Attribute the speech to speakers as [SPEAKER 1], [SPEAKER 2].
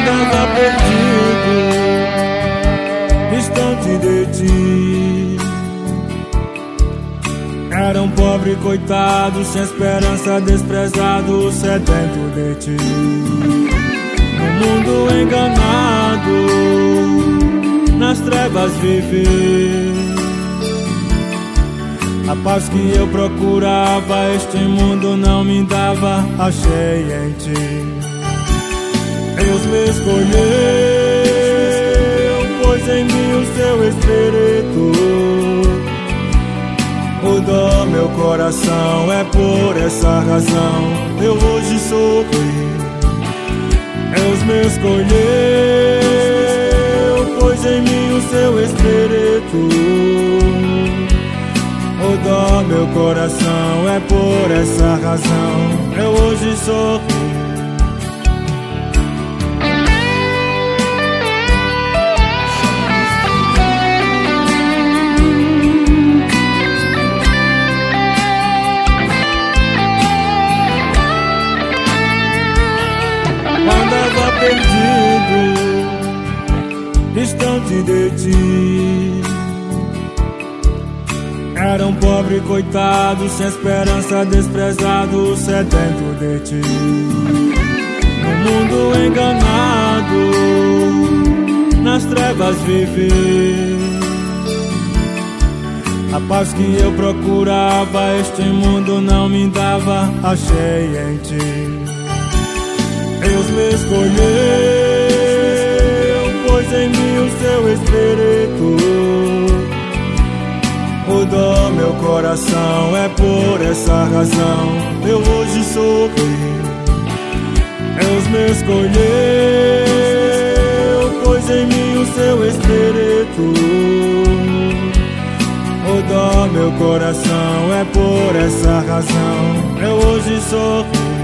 [SPEAKER 1] Andava perdido, distante de ti. Era um pobre coitado, sem esperança, desprezado, sedento de ti. No mundo enganado, nas trevas viver. A paz que eu procurava, este mundo não me dava, achei em ti. Deus me escolheu, pôs em mim o seu Espírito. Mudou meu coração, é por essa razão eu hoje sorri. Deus me escolheu, pôs em mim o seu Espírito. Mudou meu coração, é por essa razão eu hoje sorri. Andava perdido, distante de ti. Era um pobre coitado, sem esperança, desprezado, sedento de ti. No mundo enganado, nas trevas viver. A paz que eu procurava, este mundo não me dava, achei em ti. Deus me escolheu, pôs em mim o seu Espírito. Mudou meu coração, é por essa razão eu hoje sorri. Deus me escolheu, pôs em mim o seu Espírito. Mudou meu coração, é por essa razão eu hoje sorri.